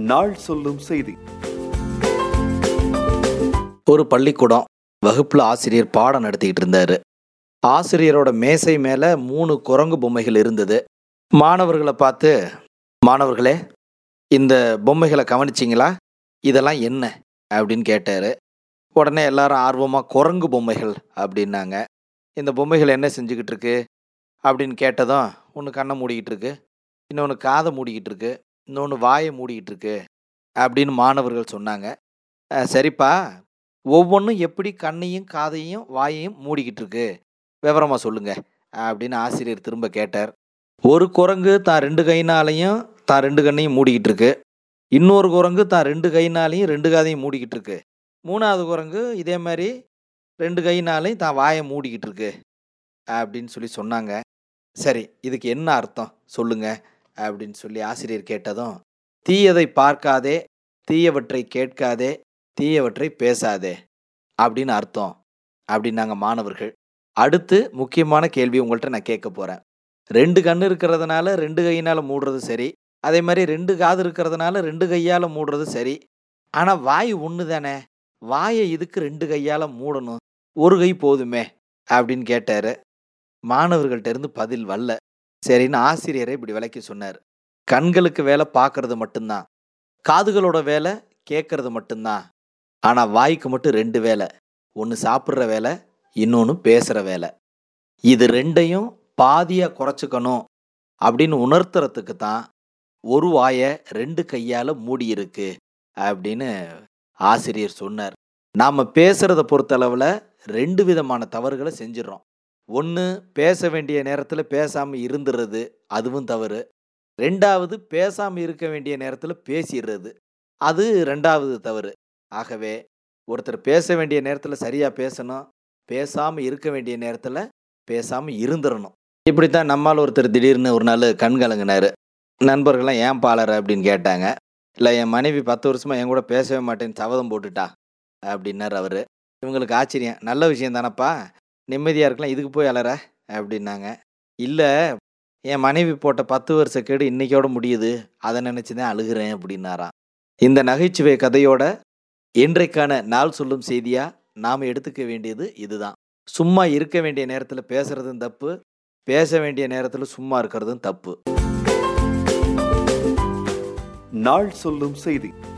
நாள் சொல்லும் செய்தி. ஒரு பள்ளிக்கூடம் வகுப்புல ஆசிரியர் பாடம் நடத்திக்கிட்டு இருந்தாரு. ஆசிரியரோட மேசை மேல 3 குரங்கு பொம்மைகள் இருந்தது. மாணவர்களை பார்த்து, மாணவர்களே, இந்த பொம்மைகளை கவனிச்சிங்களா? இதெல்லாம் என்ன அப்படின்னு கேட்டாரு. உடனே எல்லாரும் ஆர்வமா குரங்கு பொம்மைகள் அப்படின்னாங்க. இந்த பொம்மைகள் என்ன செஞ்சுக்கிட்டு இருக்கு அப்படின்னு கேட்டதும், ஒன்று கண்ணை மூடிக்கிட்டு இருக்கு, இன்னொன்று காதை மூடிக்கிட்டு இருக்கு, இன்னொன்று வாயை மூடிக்கிட்டு இருக்கு அப்படின்னு மாணவர்கள் சொன்னாங்க. சரிப்பா, ஒவ்வொன்றும் எப்படி கண்ணையும் காதையும் வாயையும் மூடிக்கிட்டு இருக்கு, விவரமா சொல்லுங்க அப்படின்னு ஆசிரியர் திரும்ப கேட்டார். ஒரு குரங்கு தான் 2 கையினாலையும் தான் 2 கண்ணையும் மூடிக்கிட்டு இருக்கு. இன்னொரு குரங்கு தான் 2 கையினாலையும் 2 காதையும் மூடிக்கிட்டு இருக்கு. 3வது குரங்கு இதே மாதிரி 2 கையினாலையும் தான் வாயை மூடிக்கிட்டு இருக்கு அப்படின்னு சொல்லி சொன்னாங்க. சரி, இதுக்கு என்ன அர்த்தம் சொல்லுங்க அப்படின்னு சொல்லி ஆசிரியர் கேட்டதும், தீயதை பார்க்காதே, தீயவற்றை கேட்காதே, தீயவற்றை பேசாதே அப்படின்னு அர்த்தம் அப்படின்னாங்க மாணவர்கள். அடுத்து முக்கியமான கேள்வி உங்கள்கிட்ட நான் கேட்க போகிறேன். 2 கண் இருக்கிறதுனால 2 கையினால் மூடுறது சரி, அதே மாதிரி 2 காது இருக்கிறதுனால 2 கையால் மூடுறது சரி. ஆனால் வாய் ஒன்று தானே, வாயை இதுக்கு 2 கையால் மூடணும், ஒரு கை போதுமே அப்படின்னு கேட்டார். மாணவர்கள்ட்ட இருந்து பதில் வரல. சரின்னு ஆசிரியரை இப்படி விளக்கி சொன்னார். கண்களுக்கு வேலை பார்க்கறது மட்டும்தான், காதுகளோட வேலை கேட்கறது மட்டும்தான். ஆனால் வாய்க்கு மட்டும் 2 வேலை, ஒன்று சாப்பிட்ற வேலை, இன்னொன்று பேசுகிற வேலை. இது 2ஐயும் பாதியாக குறைச்சிக்கணும் அப்படின்னு உணர்த்துறதுக்கு தான் ஒரு வாயை 2 கையால் மூடியிருக்கு அப்படின்னு ஆசிரியர் சொன்னார். நாம் பேசுகிறத பொறுத்தளவில் 2 விதமான தவறுகளை செஞ்சிடறோம். ஒன்று, பேச வேண்டிய நேரத்தில் பேசாமல் இருந்துடுறது, அதுவும் தவறு. 2வது, பேசாமல் இருக்க வேண்டிய நேரத்தில் பேசிடுறது, அது 2வது தவறு. ஆகவே ஒருத்தர் பேச வேண்டிய நேரத்தில் சரியாக பேசணும், பேசாமல் இருக்க வேண்டிய நேரத்தில் பேசாமல் இருந்துடணும். இப்படித்தான் நம்மால் ஒருத்தர் திடீர்னு ஒரு நாள் கண் கலங்கினார். நண்பர்கள்லாம் ஏன் பாலர் அப்படின்னு கேட்டாங்க. இல்லை, என் மனைவி 10 வருஷமாக என் கூட பேசவே மாட்டேன்னு சபதம் போட்டுட்டா அப்படின்னார் அவர். இவங்களுக்கு ஆச்சரியம். நல்ல விஷயம் தானப்பா, நிம்மதியாக இருக்கலாம், இதுக்கு போய் அலற அப்படின்னாங்க. இல்லை, என் மனைவி போட்ட 10 வருஷ கேடு இன்னைக்கோட முடியுது, அதை நினச்சி தான் அழுகிறேன் அப்படின்னாராம். இந்த நகைச்சுவை கதையோட இன்றைக்கான நாள் சொல்லும் செய்தியா நாம் எடுத்துக்க வேண்டியது இதுதான். சும்மா இருக்க வேண்டிய நேரத்தில் பேசுறதும் தப்பு, பேச வேண்டிய நேரத்தில் சும்மா இருக்கிறதும் தப்பு. நாள் சொல்லும் செய்தி.